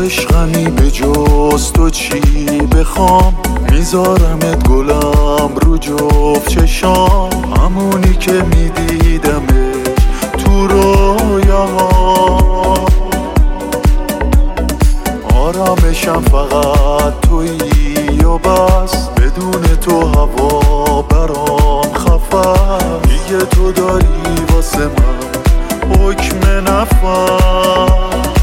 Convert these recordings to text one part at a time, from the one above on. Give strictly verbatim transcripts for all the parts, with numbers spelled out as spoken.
عشقمی به جز تو چی بخوام، میذارمت گلم رو جفت چشام، همونی که میدیدمش تو رویاها. آرامشم فقط تویی و بس، بدون تو هوا برام خفه، دیگه تو داری واسه من حکم نفس.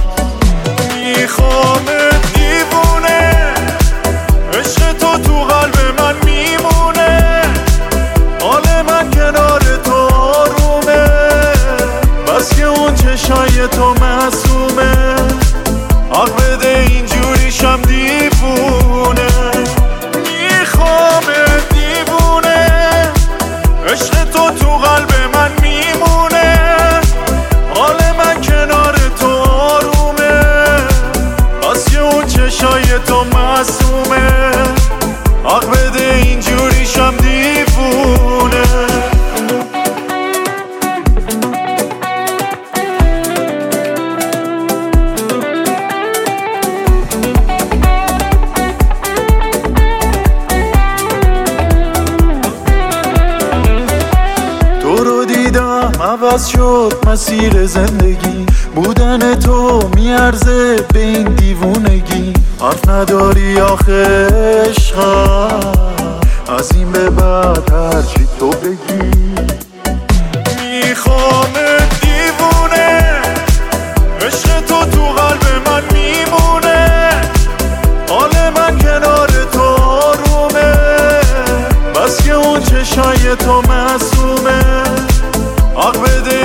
میخوامت دیوونه، عشق تو تو قلب من میمونه، حال من کنار تو آرومه، بس که اون چشای تو معصومه، حق بده اینجوریشم دیوونه. میخوامت دیوونه، عشق تو تو قلب من میمونه، حال من کنار تو آرومه، بس که اون چشای تو معصومه، حق بده اینجوریشم دیوونه. تو رو دیدم عوض شد مسیر زندگی، بودن تو میارزه به این دیوونگی، حرف نداری آخه عشقم، از این به بعد هرچی تو بگی. میخوامت دیوونه، عشق تو تو قلب من میمونه، حال من کنار تو آرومه، بس که اون چشای تو معصومه، حق بده